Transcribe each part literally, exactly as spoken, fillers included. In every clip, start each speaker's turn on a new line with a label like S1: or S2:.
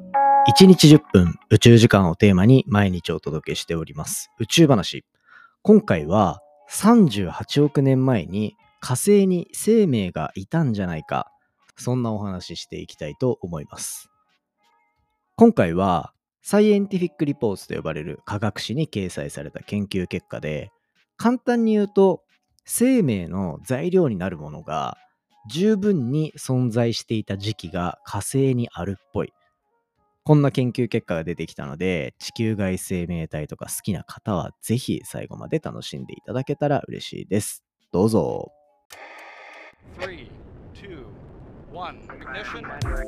S1: いちにちじゅっぷん宇宙時間をテーマに毎日お届けしております宇宙話。今回はさんじゅうはちおく年前に火星に生命がいたんじゃないか、そんなお話ししていきたいと思います。今回はサイエンティフィックリポーツと呼ばれる科学誌に掲載された研究結果で、簡単に言うと生命の材料になるものが十分に存在していた時期が火星にあるっぽい、こんな研究結果が出てきたので、地球外生命体とか好きな方はぜひ最後まで楽しんでいただけたら嬉しいです。どうぞ。
S2: Three, two, one, ignition.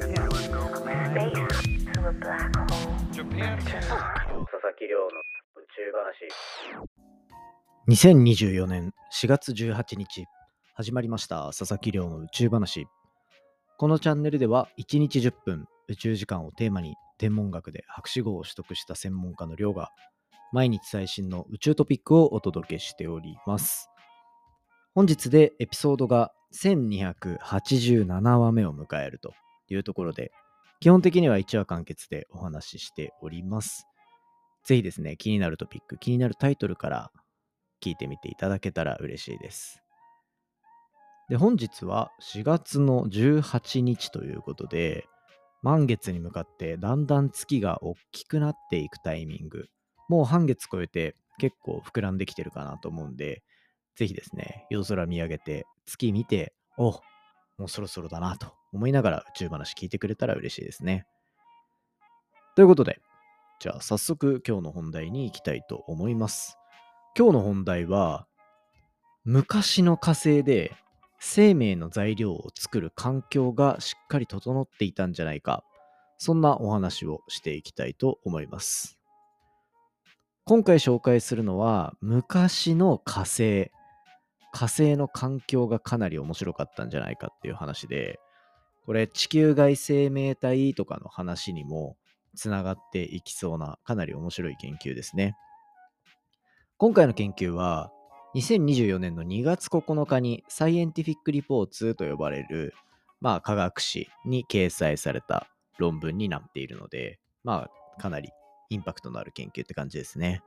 S2: Japan.
S1: 佐々木亮の宇宙話。にせんにじゅうよねんしがつじゅうはちにち始まりました佐々木亮の宇宙話。このチャンネルではいちにちじゅっぷん宇宙時間をテーマに天文学で博士号を取得した専門家の亮が毎日最新の宇宙トピックをお届けしております。本日でエピソードがせんにひゃくはちじゅうななわめを迎えるというところで、基本的にはいちわ完結でお話ししております。ぜひですね、気になるトピック、気になるタイトルから聞いてみていただけたら嬉しいです。で、本日はしがつのじゅうはちにちということで、満月に向かってだんだん月が大きくなっていくタイミング、もう半月超えて結構膨らんできてるかなと思うんで、ぜひですね、夜空見上げて月見て、お、もうそろそろだなと思いながら宇宙話聞いてくれたら嬉しいですね。ということで、じゃあ早速今日の本題に行きたいと思います。今日の本題は、昔の火星で生命の材料を作る環境がしっかり整っていたんじゃないか、そんなお話をしていきたいと思います。今回紹介するのは昔の火星。火星の環境がかなり面白かったんじゃないかっていう話で、これ地球外生命体とかの話にもつながっていきそうなかなり面白い研究ですね。今回の研究はにせんにじゅうよねんのにがつここのかにサイエンティフィックリポーツと呼ばれる、まあ、科学誌に掲載された論文になっているので、まあ、かなりインパクトのある研究って感じですね。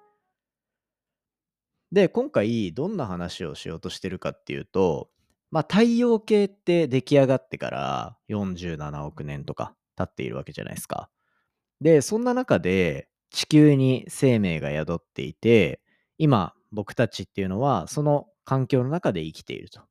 S1: で、今回どんな話をしようとしてるかっていうと、まあ、太陽系って出来上がってからよんじゅうななおく年とか経っているわけじゃないですか。で、そんな中で地球に生命が宿っていて、今僕たちっていうのはその環境の中で生きていると。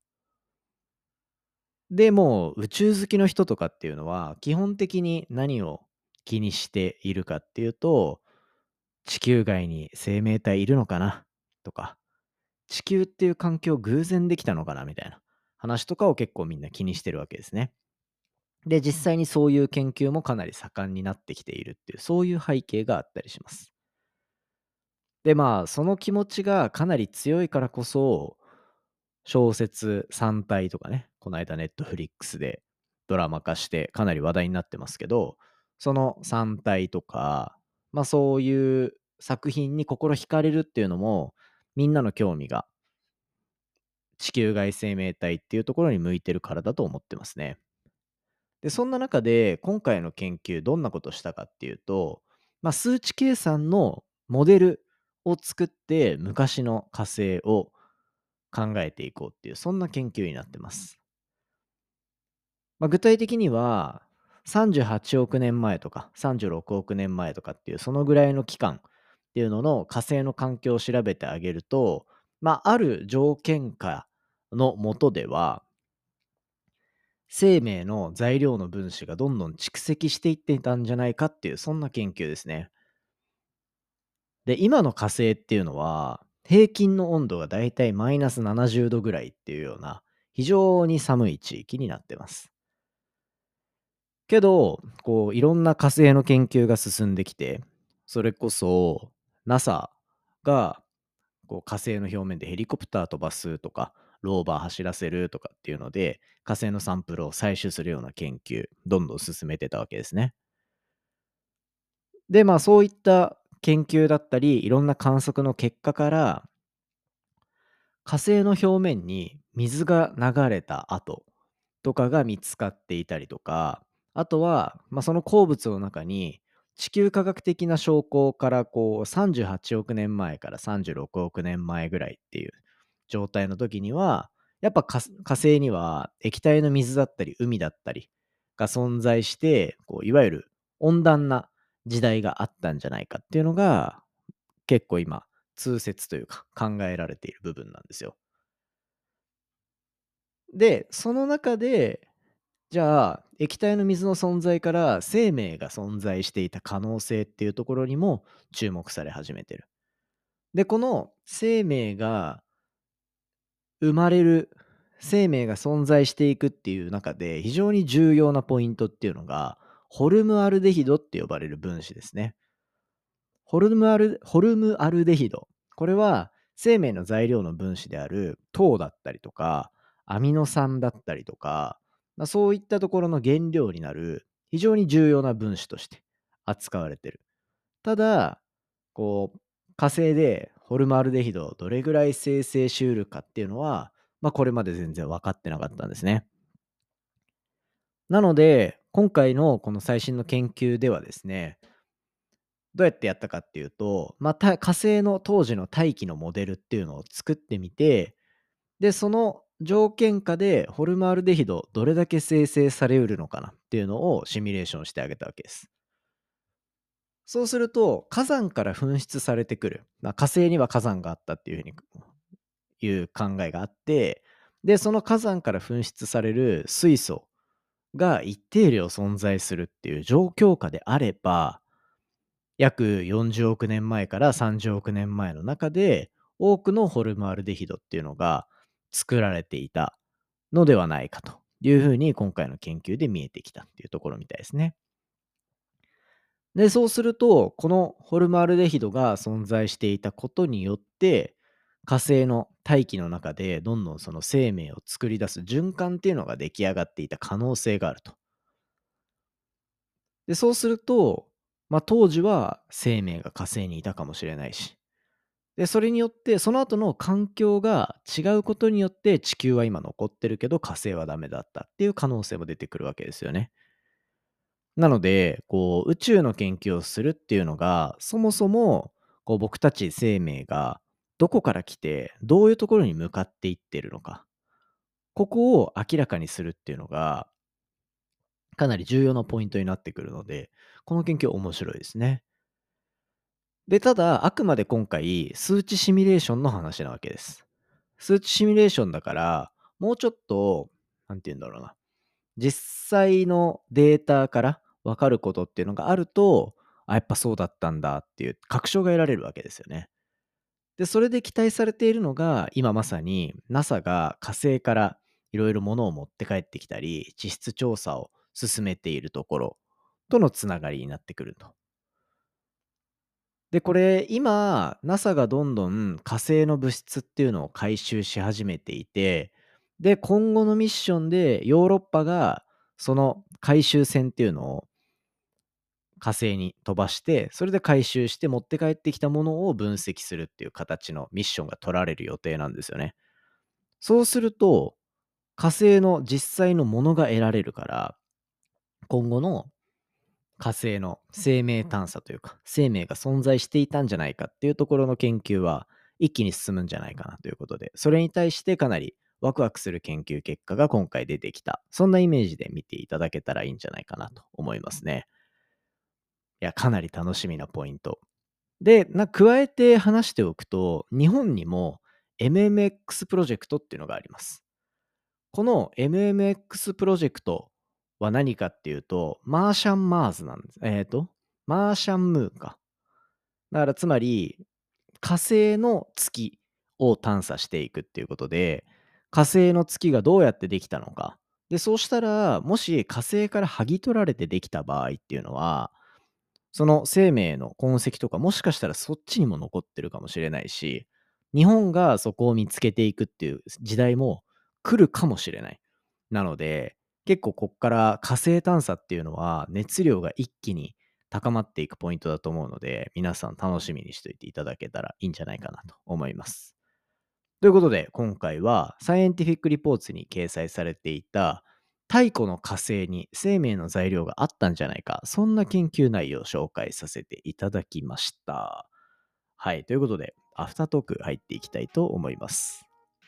S1: で、もう宇宙好きの人とかっていうのは基本的に何を気にしているかっていうと、地球外に生命体いるのかなとか、地球っていう環境偶然できたのかなみたいな話とかを結構みんな気にしてるわけですね。で、実際にそういう研究もかなり盛んになってきているっていう、そういう背景があったりします。で、まあ、その気持ちがかなり強いからこそ、小説さんたいとかね、この間ネットフリックスでドラマ化してかなり話題になってますけど、そのさんたいとか、まあそういう作品に心惹かれるっていうのも、みんなの興味が地球外生命体っていうところに向いてるからだと思ってますね。で、そんな中で今回の研究どんなことしたかっていうと、まあ、数値計算のモデルを作って昔の火星を考えていこうっていう、そんな研究になってます。まあ、具体的にはさんじゅうはちおく年前とかさんじゅうろくおく年前とかっていうそのぐらいの期間っていうのの火星の環境を調べてあげると、まあ、ある条件下の下では生命の材料の分子がどんどん蓄積していっていたんじゃないかっていう、そんな研究ですね。で、今の火星っていうのは、平均の温度がだいたいマイナスななじゅうどぐらいっていうような、非常に寒い地域になってます。けど、こう、いろんな火星の研究が進んできて、それこそ ナサ がこう火星の表面でヘリコプター飛ばすとか、ローバー走らせるとかっていうので、火星のサンプルを採取するような研究、どんどん進めてたわけですね。で、まあそういった研究だったり、いろんな観測の結果から、火星の表面に水が流れた跡とかが見つかっていたりとか、あとは、まあ、その鉱物の中に地球科学的な証拠からこうさんじゅうはちおく年前からさんじゅうろくおく年前ぐらいっていう状態の時には、やっぱかす火星には液体の水だったり海だったりが存在して、こういわゆる温暖な時代があったんじゃないかっていうのが、結構今、通説というか考えられている部分なんですよ。で、その中で、じゃあ、液体の水の存在から生命が存在していた可能性っていうところにも注目され始めてる。で、この生命が生まれる、生命が存在していくっていう中で非常に重要なポイントっていうのが、ホルムアルデヒドって呼ばれる分子ですね。ホルムアルホルムアルデヒド。これは生命の材料の分子である糖だったりとか、アミノ酸だったりとか、まあ、そういったところの原料になる非常に重要な分子として扱われている。ただ、こう、火星でホルムアルデヒドをどれぐらい生成しうるかっていうのは、まあ、これまで全然分かってなかったんですね。なので、今回のこの最新の研究ではですね、どうやってやったかっていうと、まあ、た火星の当時の大気のモデルっていうのを作ってみて、で、その条件下でホルムアルデヒドどれだけ生成されうるのかなっていうのをシミュレーションしてあげたわけです。そうすると、火山から噴出されてくる、まあ、火星には火山があったっていうふうにいう考えがあって、で、その火山から噴出される水素が一定量存在するっていう状況下であれば、約よんじゅうおく年前からさんじゅうおく年前の中で、多くのホルムアルデヒドっていうのが作られていたのではないかというふうに今回の研究で見えてきたっていうところみたいですね。で、そうすると、このホルムアルデヒドが存在していたことによって、火星の大気の中でどんどんその生命を作り出す循環っていうのが出来上がっていた可能性があると。で、そうすると、まあ、当時は生命が火星にいたかもしれないし、で、それによって、その後の環境が違うことによって、地球は今残ってるけど、火星はダメだったっていう可能性も出てくるわけですよね。なので、こう、宇宙の研究をするっていうのが、そもそも、こう、僕たち生命がどこから来て、どういうところに向かっていってるのか、ここを明らかにするっていうのが、かなり重要なポイントになってくるので、この研究面白いですね。で、ただ、あくまで今回、数値シミュレーションの話なわけです。数値シミュレーションだから、もうちょっと、なんて言うんだろうな。実際のデータから分かることっていうのがあると、あ、やっぱそうだったんだっていう確証が得られるわけですよね。で、それで期待されているのが、今まさに ナサ が火星からいろいろ物を持って帰ってきたり、地質調査を進めているところとのつながりになってくると。で、これ、今、ナサ がどんどん火星の物質っていうのを回収し始めていて、で、今後のミッションでヨーロッパがその回収船っていうのを火星に飛ばして、それで回収して持って帰ってきたものを分析するっていう形のミッションが取られる予定なんですよね。そうすると、火星の実際のものが得られるから、今後の火星の生命探査というか、生命が存在していたんじゃないかっていうところの研究は一気に進むんじゃないかなということで、それに対してかなりワクワクする研究結果が今回出てきた。そんなイメージで見ていただけたらいいんじゃないかなと思いますね。いや、かなり楽しみなポイント。で、な加えて話しておくと、日本にも エムエムエックス プロジェクトっていうのがあります。この エムエムエックス プロジェクトは何かっていうと、マーシャンマーズなんです。えっ、と、マーシャンムーンか。だからつまり、火星の月を探査していくっていうことで、火星の月がどうやってできたのか。で、そうしたら、もし火星から剥ぎ取られてできた場合っていうのは、その生命の痕跡とか、もしかしたらそっちにも残ってるかもしれないし、日本がそこを見つけていくっていう時代も来るかもしれない。なので、結構こっから火星探査っていうのは熱量が一気に高まっていくポイントだと思うので、皆さん楽しみにしておいていただけたらいいんじゃないかなと思います。ということで、今回はサイエンティフィックリポーツに掲載されていた太古の火星に生命の材料があったんじゃないか、そんな研究内容を紹介させていただきました。はい、ということで、アフタートーク入っていきたいと思います。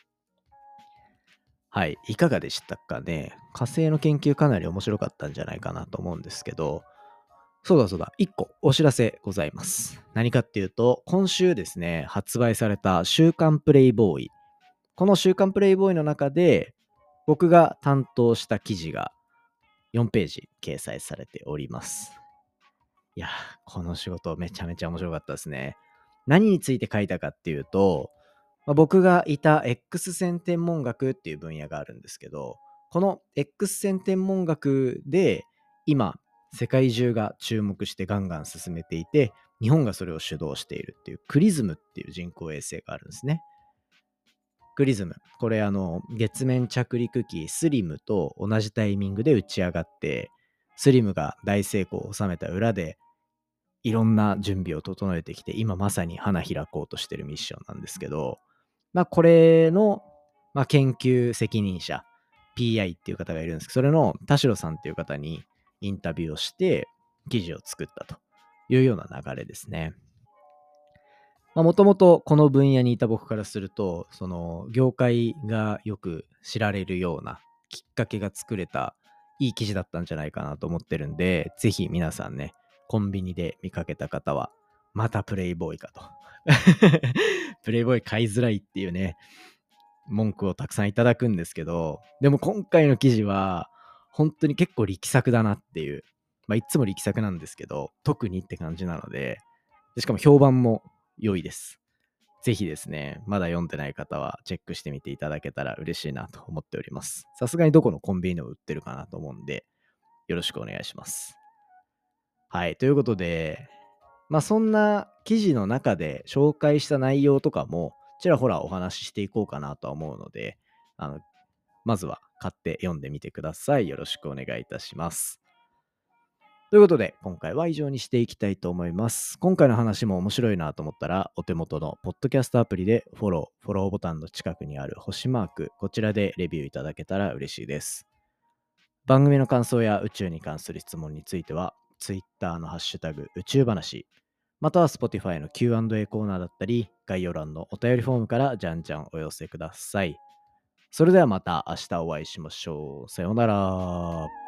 S1: はい、いかがでしたかね。火星の研究かなり面白かったんじゃないかなと思うんですけど、そうだそうだ、いっこお知らせございます。何かっていうと、今週ですね、発売された週刊プレイボーイ。この週刊プレイボーイの中で、僕が担当した記事がよんページ掲載されております。いやー、この仕事めちゃめちゃ面白かったですね。何について書いたかっていうと、まあ、僕がいた X 線天文学っていう分野があるんですけど、この X 線天文学で今世界中が注目してガンガン進めていて、日本がそれを主導しているっていうクリズムっていう人工衛星があるんですね。クリズム。これあの月面着陸機スリムと同じタイミングで打ち上がって、スリムが大成功を収めた裏でいろんな準備を整えてきて、今まさに花開こうとしてるミッションなんですけど、まあこれの、まあ、研究責任者、ピーアイ っていう方がいるんですけど、それの田代さんっていう方にインタビューをして記事を作ったというような流れですね。もともとこの分野にいた僕からすると、その業界がよく知られるようなきっかけが作れたいい記事だったんじゃないかなと思ってるんで、ぜひ皆さんね、コンビニで見かけた方は、またプレイボーイかと。プレイボーイ買いづらいっていうね、文句をたくさんいただくんですけど、でも今回の記事は、本当に結構力作だなっていう、まあいつも力作なんですけど、特にって感じなので、でしかも評判も良いです。ぜひですね、まだ読んでない方はチェックしてみていただけたら嬉しいなと思っております。さすがにどこのコンビニでも売ってるかなと思うんで、よろしくお願いします。はい、ということで、まあそんな記事の中で紹介した内容とかもちらほらお話ししていこうかなとは思うので、あのまずは買って読んでみてください。よろしくお願いいたします。ということで、今回は以上にしていきたいと思います。今回の話も面白いなと思ったら、お手元のポッドキャストアプリでフォロー、フォローボタンの近くにある星マーク、こちらでレビューいただけたら嬉しいです。番組の感想や宇宙に関する質問については、Twitter のハッシュタグ宇宙話、または Spotify の キューアンドエー コーナーだったり、概要欄のお便りフォームからじゃんじゃんお寄せください。それではまた明日お会いしましょう。さようなら。